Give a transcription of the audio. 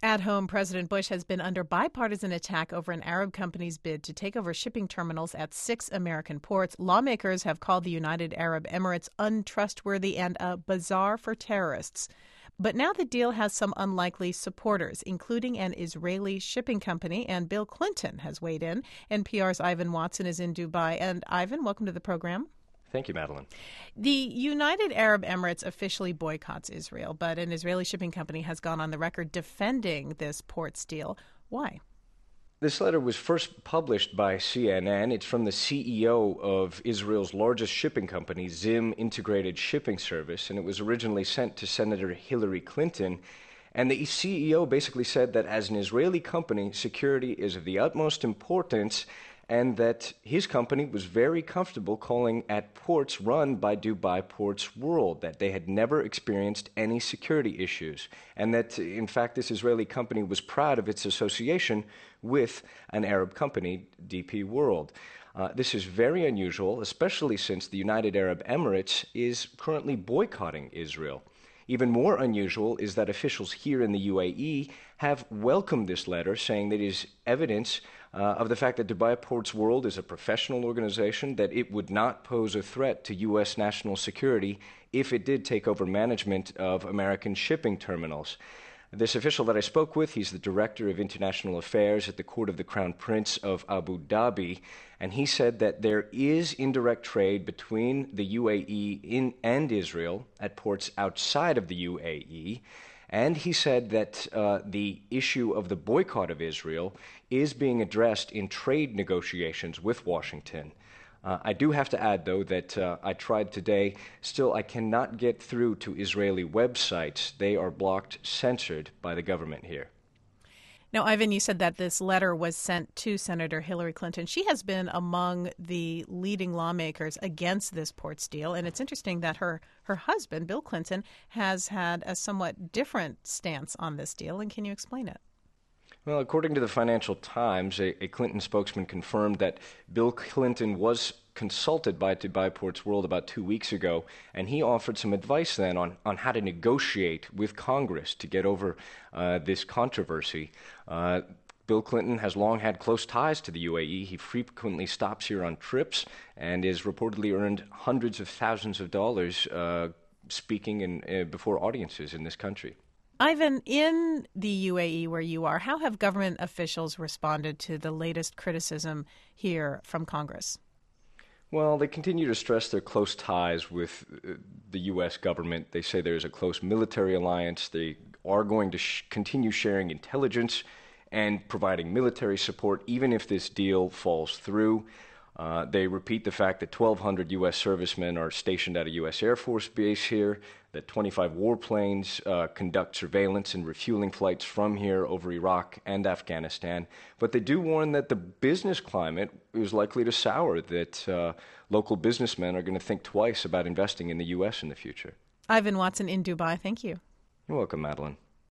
At home, President Bush has been under bipartisan attack over an Arab company's bid to take over shipping terminals at 6 American ports. Lawmakers have called the United Arab Emirates untrustworthy and a bazaar for terrorists. But now the deal has some unlikely supporters, including an Israeli shipping company, and Bill Clinton has weighed in. NPR's Ivan Watson is in Dubai. And Ivan, welcome to the program. Thank you, Madeline. The United Arab Emirates officially boycotts Israel, but an Israeli shipping company has gone on the record defending this ports deal. Why? This letter was first published by CNN. It's from the CEO of Israel's largest shipping company, Zim Integrated Shipping Service, and it was originally sent to Senator Hillary Clinton. And the CEO basically said that as an Israeli company, security is of the utmost importance, and that his company was very comfortable calling at ports run by Dubai Ports World, that they had never experienced any security issues, and that, in fact, this Israeli company was proud of its association with an Arab company, DP World. This is very unusual, especially since the United Arab Emirates is currently boycotting Israel. Even more unusual is that officials here in the UAE have welcomed this letter, saying that it is evidence of the fact that Dubai Ports World is a professional organization, that it would not pose a threat to U.S. national security if it did take over management of American shipping terminals. This official that I spoke with, he's the Director of International Affairs at the Court of the Crown Prince of Abu Dhabi, and he said that there is indirect trade between the UAE and Israel at ports outside of the UAE, and he said that the issue of the boycott of Israel is being addressed in trade negotiations with Washington. I do have to add, though, that I tried today. Still, I cannot get through to Israeli websites. They are blocked, censored by the government here. Now, Ivan, you said that this letter was sent to Senator Hillary Clinton. She has been among the leading lawmakers against this ports deal, and it's interesting that her husband, Bill Clinton, has had a somewhat different stance on this deal. And can you explain it? Well, according to the Financial Times, a Clinton spokesman confirmed that Bill Clinton was consulted by Dubai Ports World about 2 weeks ago, and he offered some advice then on how to negotiate with Congress to get over this controversy. Bill Clinton has long had close ties to the UAE. He frequently stops here on trips and has reportedly earned hundreds of thousands of dollars speaking before audiences in this country. Ivan, in the UAE where you are, how have government officials responded to the latest criticism here from Congress? Well, they continue to stress their close ties with the U.S. government. They say there's a close military alliance. They are going to continue sharing intelligence and providing military support, even if this deal falls through. They repeat the fact that 1,200 U.S. servicemen are stationed at a U.S. Air Force base here, that 25 warplanes conduct surveillance and refueling flights from here over Iraq and Afghanistan. But they do warn that the business climate is likely to sour, that local businessmen are going to think twice about investing in the U.S. in the future. Ivan Watson in Dubai, thank you. You're welcome, Madeline.